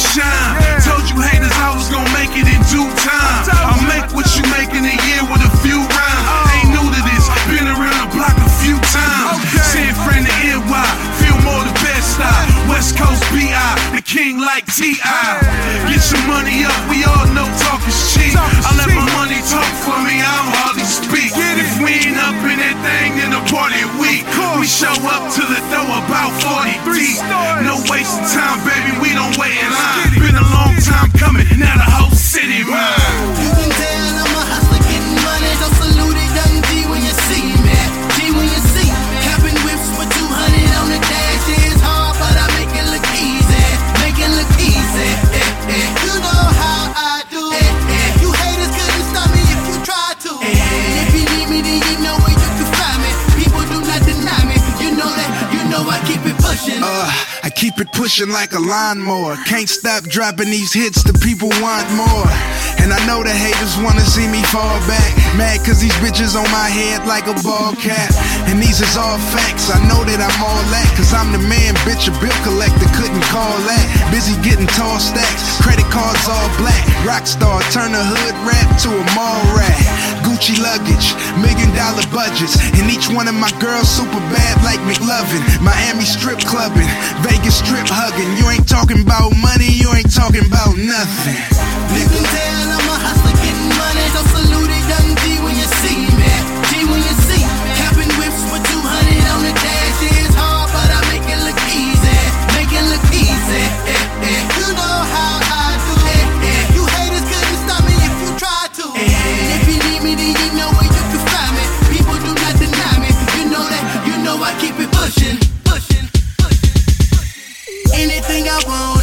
shine. Told you haters I was gonna make it in due time. I'll make what you make in a year with a few rhymes. Ain't new to this, been around the block a few times. San Fran to NY, feel more the best style. West Coast B.I., the king like T.I. Get your money up, we all know talk is cheap. I let my money talk for me, I don't hardly speak. If we ain't up in that thing, then the party weak. We show up to the door about 40 deep. No wasting time, baby, we don't wait in line. Been a long time coming, now the whole city mine. You can tell I'm a hustler getting money. So salute it, young G, when you see me. G, when you see me. Capping whips with 200 on the dash. Yeah, it's hard, but I make it look easy. Make it look easy. You know how I do. You haters couldn't stop me if you tried to. And if you need me, then you know where you can find me. People do not deny me. You know that. You know I keep it pushing. I keep it pushing like a lawnmower. Can't stop dropping these hits, the people want more. And I know the haters wanna see me fall back. Mad cause these bitches on my head like a ball cap. And these is all facts, I know that I'm all that. Cause I'm the man, bitch, a bill collector couldn't call that. Busy getting tall stacks, credit cards all black. Rockstar, turn a hood rap to a mall rat. Gucci luggage, $1 million budgets. And each one of my girls super bad like McLovin. Miami strip clubbing, Vegas strip hugging. You ain't talking about money, you ain't talking about nothing. You can tell I'm a hustler getting money. So salute it, young G, when you see me. G, when you see me. Capping whips with 200 on the dash. Yeah, it's hard, but I make it look easy. Make it look easy. You know how I do. You haters couldn't stop me if you tried to. And if you need me, then you know where you can find me. People do not deny me. You know that. You know I keep it pushing. Anything I want.